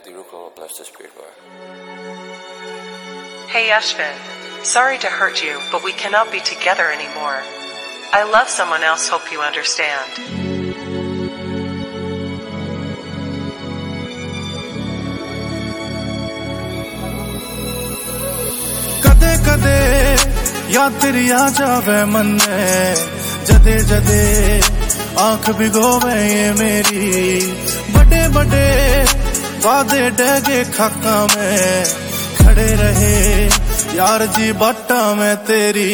अगली रुको plus the speed बार. Hey Ashvin, sorry to hurt you, but we cannot be together anymore. I love someone else, hope you understand. कदे कदे याद तेरी आ जावे मन में, जदे जदे आंख भिगोवे ये मेरी, बड़े बड़े वादे डगे खाका में, खड़े रहे यार जी बाटा में तेरी.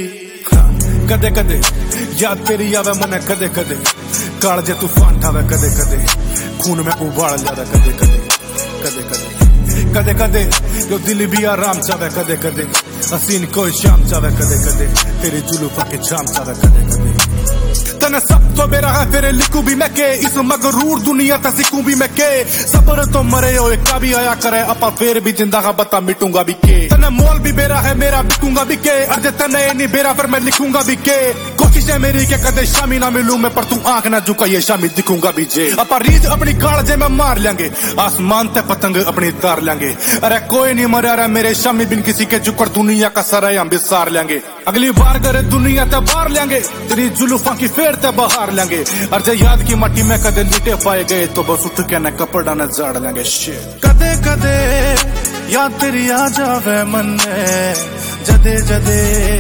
कदे कदे याद तेरी आवे मने, कदे कदे कालजे तूफान ठावे, कदे कदे खून में उबाल जावे, कदे कदे कदे कदे कदे कदे जो दिल भी आराम चावे, कदे कदे हसीन कोई शाम चावे, कदे कदे तेरी जुल्फों की छाम चावे, कदे कदे तने सब तो मेरा है फिर लिखू भी मैं के, इस मगरूर दुनिया ते सिखूं भी मैं के. सबर तो मरे हो का भी आया करे, अपा फिर भी जिंदा का बता मिटूंगा भी के. तने मोल भी बेरा है मेरा, बिकूंगा भी के. अर्जे तने नहीं बेरा फिर मैं लिखूंगा भी के. कोशिश है मेरी के कदे शामी ना मिलूं मैं, पर तू आंख ना झुका ये शामी दिखूंगा भी जे. अपा रीज अपनी कालजे में मार लेंगे, आसमान ते पतंग अपनी तार लेंगे. अरे कोई नहीं मरा रहा मेरे शामी बिन किसी के जुकर, दुनिया का सराय हम बिसार लेंगे. अगली बार करे दुनिया ते बाहर लेंगे, तेरी जुल्फों की फेर ते बहार लेंगे. अर्जे याद की मट्टी में कदे लिटे पाए गए, तो बस उठ के न कपड़ा न झाड़ लेंगे. कदे कदे याद तेरी आ जावे मन में, जदे जदे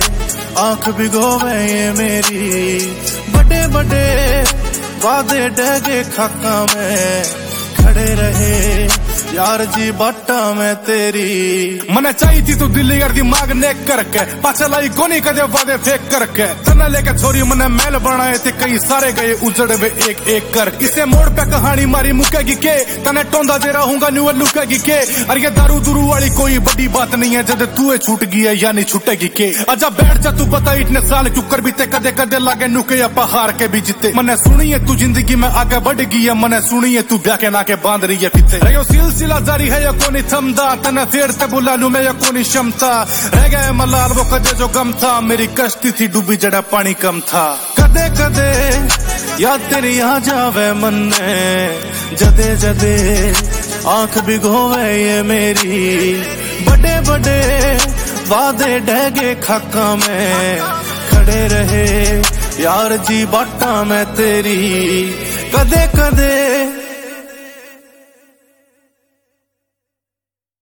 आंख भिगोवे ये मेरी, बड़े बड़े वादे डगे खाका में, खड़े रहे यार जी बाटा में तेरी. मने चाहिए थी तू दिल्ली यार दिमाग नेक करके, पाछे लाई कोनी कदे वादे फेक करके. तना लेके छोरी मने महल बनाए थे, कई सारे गए उजड़ वे एक एक कर. इसे मोड़ पे कहानी मारी मुकेगी के, तने टोंदा दे रहूंगा न्यू लुकेगी के. अरे ये दारू दुरू वाली कोई बड़ी बात नहीं है, जब तू छूट गई है यानी छूटेगी के. अच्छा बैठ जा तू बता इतने साल क्यों कर बीते, कदे कदे लागे नुके या पहाड़ के भी जीते. मने सुनी है तू जिंदगी में आगे बढ़ गई है, मने सुनी है तू ब्याह के नाके बांध रही है फिते. सिलसिला जारी है या कोनी थमदा, तने फेर ते बुला लू मैं या कोनी क्षमता. रह गए मलाल वो कदे जो गम था, मेरी कश्ती थी डूबी जड़ा पानी कम था. कदे कदे याद तेरी आ जावे मन में, जदे जदे आंख भिगोवे ये मेरी, बड़े बड़े वादे डगे खाका में, खड़े रहे यार जी बाटा में तेरी. कदे कदे